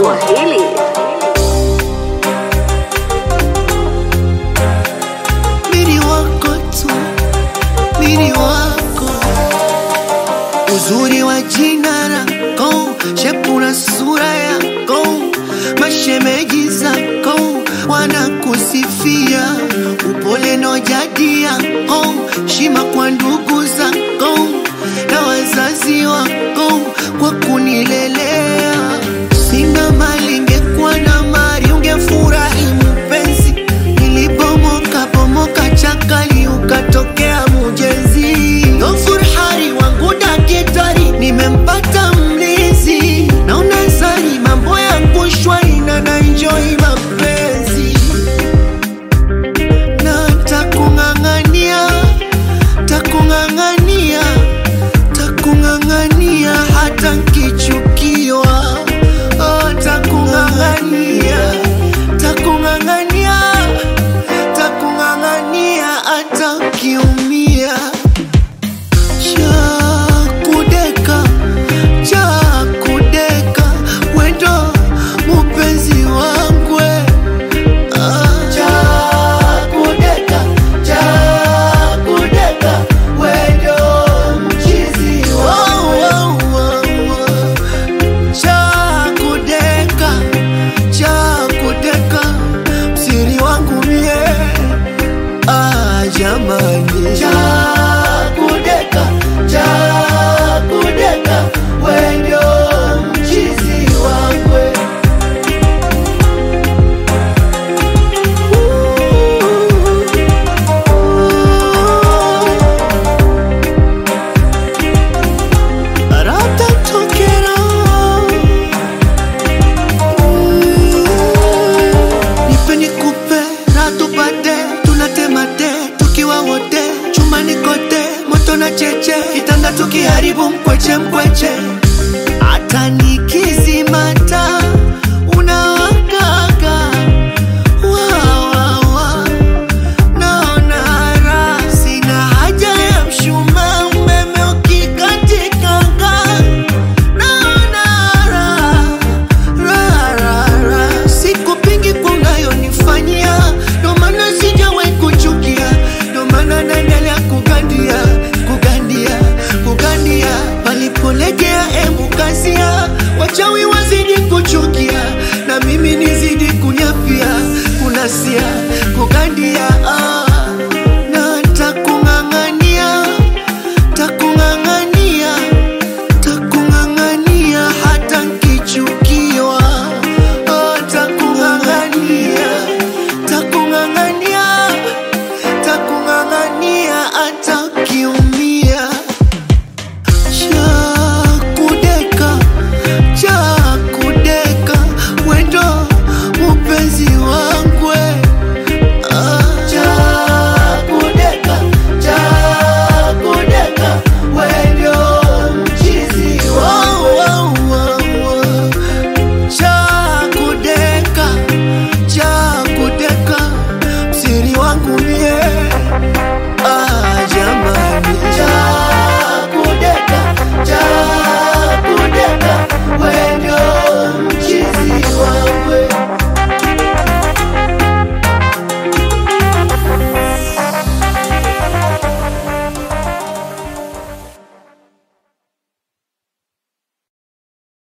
Swahili. Mimi wako tu, mimi wako. Uzuri wa jina lako, shepu na sura yako, mashemeji zako wanakusifia. Upole na jadi yako, heshima kwa ndugu zako na wazazi wako kwa kunilelea. Sina mali, ingekuwa na mali ungefurahi mpenzi. Nilipomoka chakali ukatokea mujezi. Gofurhari wangu dakitari, nimempata mlizi. Na unazani mambo yangu shwari na naenjoy mapenzi. Na takung'ang'ania, takung'ang'ania, takung'ang'ania hata nkichukiwa. Oh, takung'ang'ania, takung'ang'ania, takung'ang'ania hata ukiumia. Chakudeka, chakudeka, wendo mupenzi wangu. Chakudeka, chakudeka, wendo mchizi wangu. Chakudeka, chakudeka, msiri wangu mie. Jamani, chakudeka, chakudeka, wendo mchizi wangu. Ratatokera, nipe nikupe, ratupate, tunatemate tukiwa wote. Chumbani kote moto na cheche, kitanda tukiharibu mkweche mkweche.